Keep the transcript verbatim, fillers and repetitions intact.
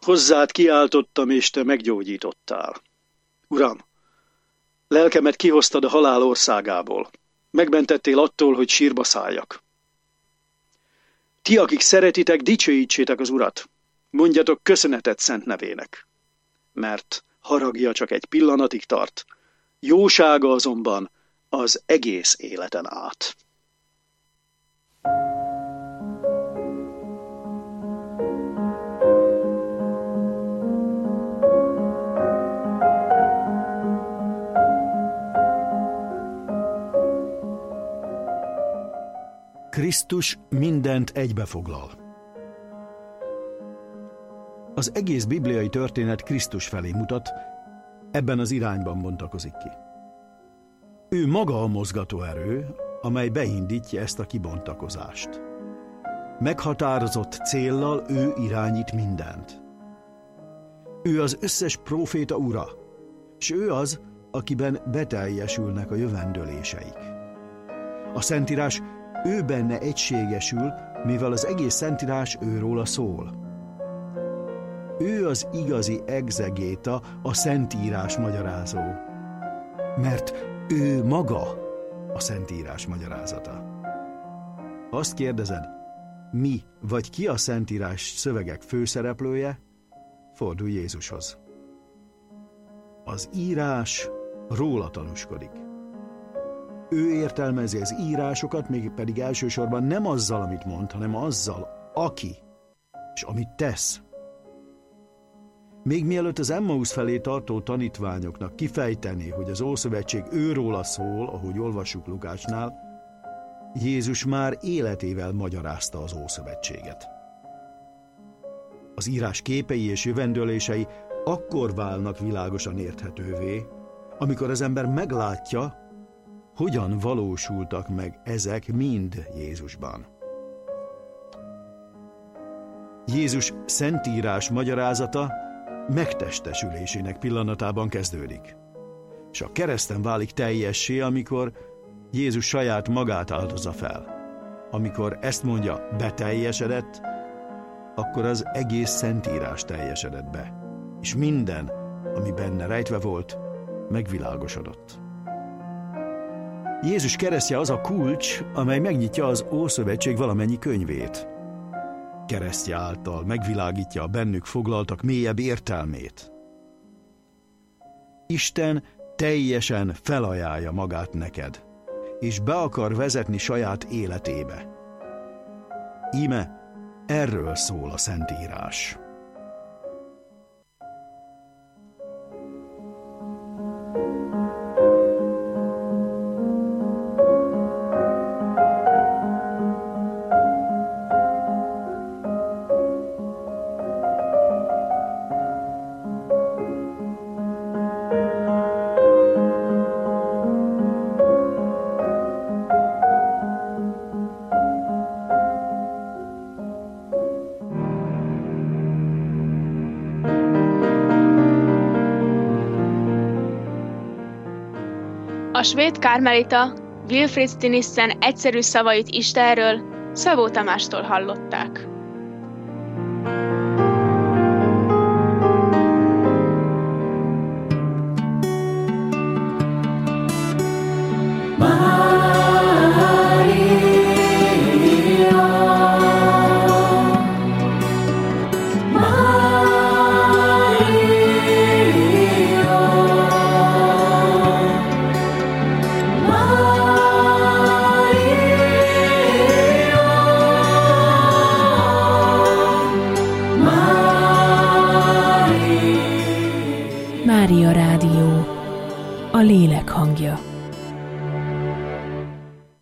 Hozzád kiáltottam, és te meggyógyítottál. Uram, lelkemet kihoztad a halál országából. Megmentettél attól, hogy sírba szálljak. Ti, akik szeretitek, dicsőítsétek az Urat. Mondjatok köszönetet szent nevének. Mert haragja csak egy pillanatig tart, jósága azonban az egész életen át. Krisztus mindent egybefoglal. Az egész bibliai történet Krisztus felé mutat, ebben az irányban bontakozik ki. Ő maga a mozgatóerő, amely beindítja ezt a kibontakozást. Meghatározott céllal ő irányít mindent. Ő az összes próféta ura, s ő az, akiben beteljesülnek a jövendőléseik. A Szentírás ő benne egységesül, mivel az egész Szentírás őróla szól. Ő az igazi egzegéta, a Szentírás magyarázó, mert ő maga a Szentírás magyarázata. Azt kérdezed, mi vagy ki a Szentírás szövegek főszereplője? Fordulj Jézushoz. Az írás róla tanúskodik. Ő értelmezi az írásokat, még pedig elsősorban nem azzal, amit mond, hanem azzal, aki, és amit tesz. Még mielőtt az Emmausz felé tartó tanítványoknak kifejteni, hogy az Ószövetség őróla szól, ahogy olvassuk Lukácsnál, Jézus már életével magyarázta az Ószövetséget. Az írás képei és jövendőlései akkor válnak világosan érthetővé, amikor az ember meglátja, hogyan valósultak meg ezek mind Jézusban. Jézus Szentírás magyarázata megtestesülésének pillanatában kezdődik, és a kereszten válik teljessé, amikor Jézus saját magát áldozza fel. Amikor ezt mondja, beteljesedett, akkor az egész Szentírás teljesedett be, és minden, ami benne rejtve volt, megvilágosodott. Jézus keresztje az a kulcs, amely megnyitja az Ószövetség valamennyi könyvét. Keresztje által megvilágítja a bennük foglaltak mélyebb értelmét. Isten teljesen felajánlja magát neked, és be akar vezetni saját életébe. Íme erről szól a Szentírás. A svéd kármelita Wilfrid Stinissen egyszerű szavait Istenről Szabó Tamástól hallották. Mária Rádió, a lélek hangja.